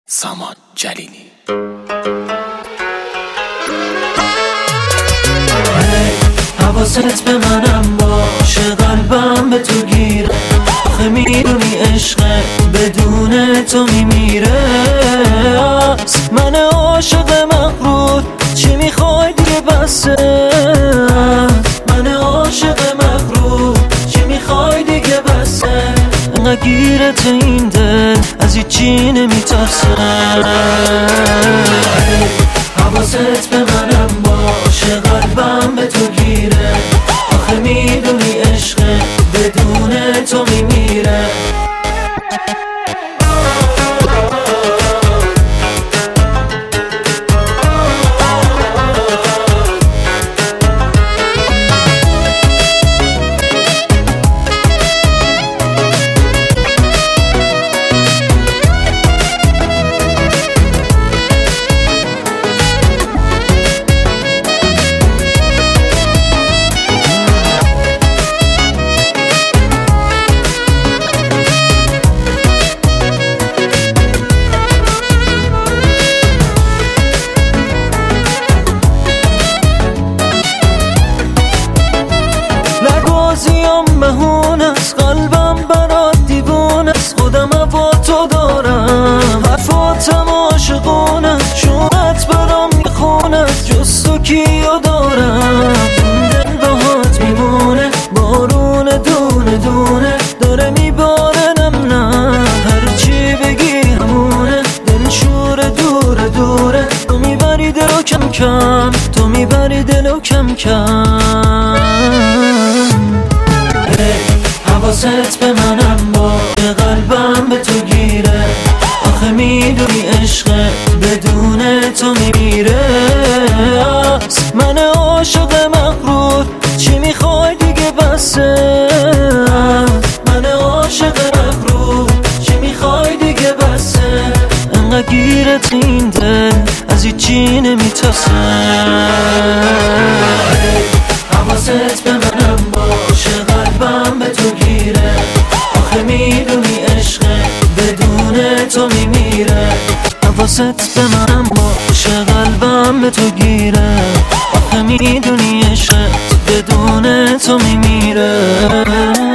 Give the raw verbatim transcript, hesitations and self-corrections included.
سامان جلیلی. حواست به منم باشه، قلبم به تو گیره. آخه میدونی عشقه بدون تو میمیره. من عاشق مغرور، چی میخوای دیگه بسه. من عاشق مغرور، چی میخوای دیگه بسه. انقدر گیرت این دل از هیچی نمیترسه. حواست به منم باشه، قلبم به تو گیره. آخه میدونی عشقه بدون تو میمیره. مهون است قلبم برات دیوونه است. خودم با تو دارم، حرفاتم عاشقونه. شونت برام میخونه، جز تو کیو دارم. دل باهات میمونه، بارون دونه دونه داره میباره. نم نه هرچی بگی همونه. دل شور دوره دوره، تو میبری دلو کم کم، تو میبری دلو کم کم. حواست به منم باشه، قلبم به تو گیره. آخه میدونی عشقه بدون تو میمیره. من عاشق مغرور، چی میخوای دیگه بسه. من عاشق مغرور، چی میخوای دیگه بسه. انقدر گیرت این دل از هیچی نمیترسه. حواست به منم باشه، قلبم به تو گیره. آخه میدونی عشقه بدون تو میمیره. حواست به منم باشه، قلبم به تو گیره. آخه میدونی عشقه بدون تو میمیره.